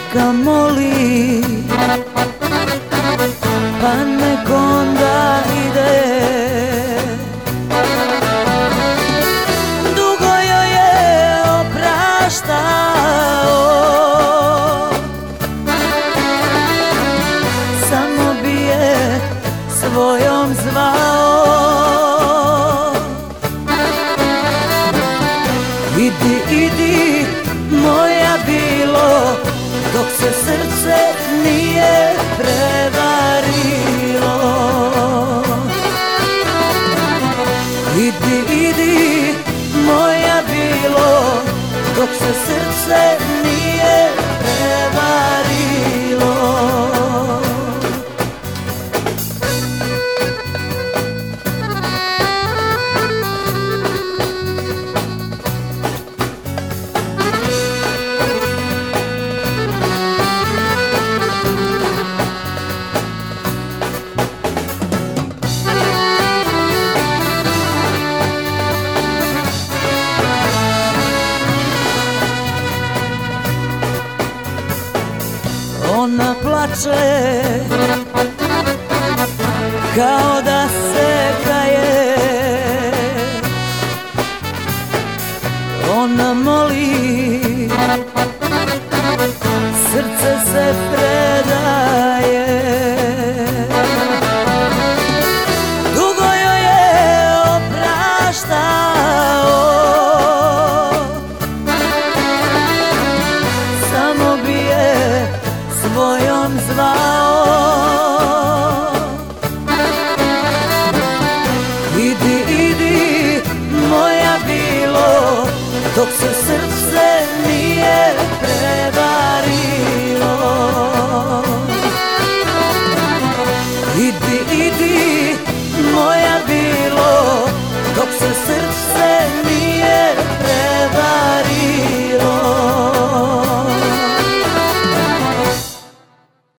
neka moli, pa nek onda ide. Dugo joj je opraštao, samo bi je svojom zvao. Idi, idi, moja bilo, dok se srce nije prevarilo. Idi, idi, moja bilo, dok se srce nije prevarilo. Ona plače kao da se kaje, ona moli, srce se predaje. Dugo joj je opraštao, samo bi je svojom zvao. Idi, idi, moja bilo, dok se srce nije prevarilo.